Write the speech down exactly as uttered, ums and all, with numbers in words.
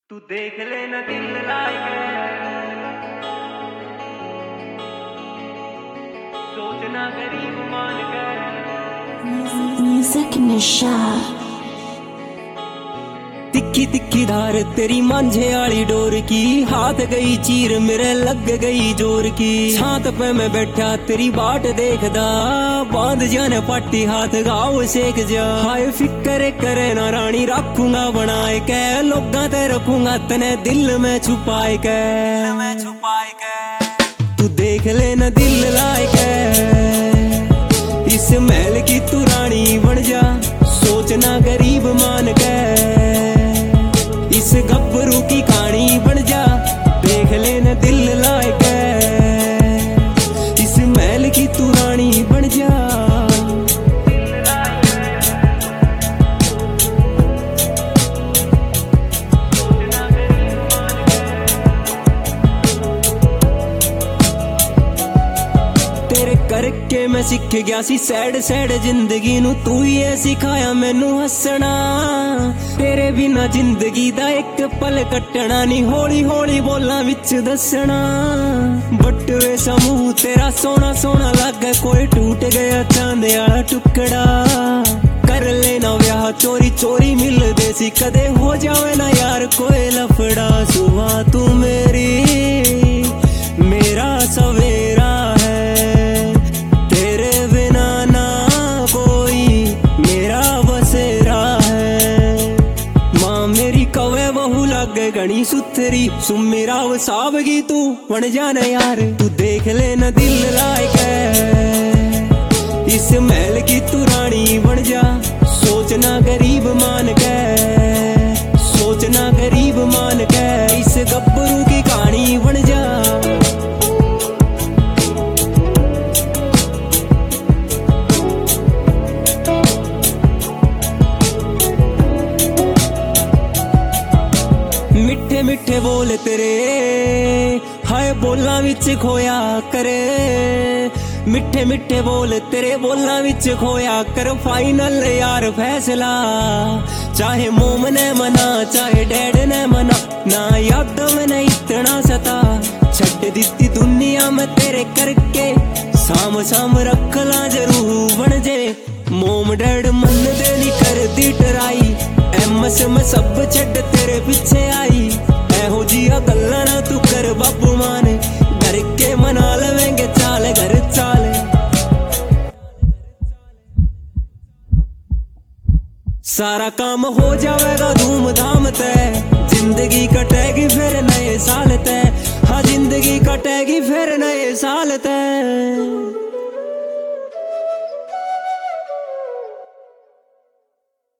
तू देख लेना दिल लायक सोचना गरीब मान के म्यूजिक नशा तिक्की तिक्की धार तेरी मांझे आली डोर की हाथ गई चीर मेरे लग गई जोर की छात पे मैं बैठा तेरी बाट देखदा बांध जाने पाटी हाथ गाँव सेक जा हाय फिक्र करे ना रानी रखूंगा बनाए के लोगा ते रखूंगा तने दिल में छुपाए के मैं छुपाए के तू देख लेना दिल लाए के इस महल की तू रानी बन जा सोचना गरीब मान के इस गब्बरू की कहानी बन जा देख लेना दिल लायक इस महल की तू रानी बन जा तेरे करके मैं सीख गया सी सैड सैड जिंदगी नू तू ही सिखाया मैनू हसना तेरे बिना जिंदगी दा एक पल कटना नहीं हौली हौली बोला विच दसना बटवे समूह तेरा सोना सोना लगे कोई टूट गया चांद वाला टुकड़ा कर लेना ब्याह चोरी चोरी मिलदे सी कदे हो जावे ना यार कोई लफड़ा सुबह तू मेरी मेरा सवेरा गणी सुथरी सुमेरा वसावगी तू बन जाना यार तू देख लेना दिल लायक इस महल की तू रानी बन जा सोचना गरीब मान के सोचना गरीब मान के इस गब्बरू की कहानी बन जा मिठे मिठे बोल तेरे हाय बोला विच खोया करे मिठे मिठे बोल तेरे बोला विच खोया कर फाइनल यार फैसला चाहे मोम ने मना चाहे डैड ने मना ना याद मैंने इतना सता छड़ दी दुनिया में तेरे करके साम साम रख ला जरूर बन जे मोम डैड मन दे नहीं कर दी टराई एमस में सब छड़ तेरे पीछे आई एहो जिया गल्ला ना तू कर बाबू माने घर के मना लवेंगे चाल घर चाल सारा काम हो जाएगा धूमधाम ते जिंदगी कटेगी फिर नए साल ते हाँ जिंदगी कटेगी फिर नए साल ते